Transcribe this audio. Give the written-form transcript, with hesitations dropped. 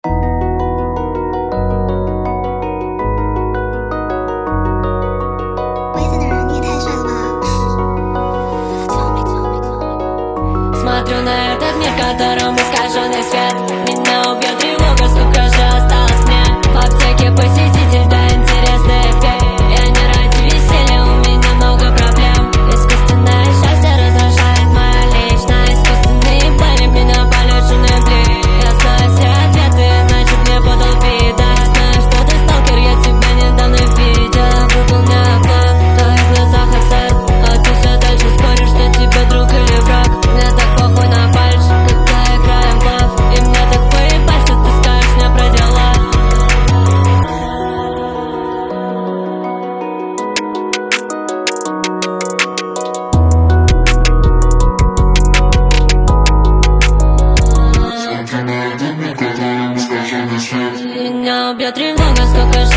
Смотрю на этот мир, которому искаженный свет. Меня убьет тревога, сколько же осталось мне. В аптеке посетитель, да интересный эффект. Я не ради веселья, у меня много проблем. Искусственное счастье раздражает моя личность. Искусственные пали меня полечу внутри. Я знаю все ответы, иначе мне подал вида. Я знаю, что ты сталкер, я тебя недавно видел. Выполняю план, в твоих глазах осад. А ты все дальше споришь, что тебе друг или враг. Мне так похуй на фальшь, когда играем в лав. И мне так поебать, что ты скажешь мне про дела. Меня убьет тревога, сколько же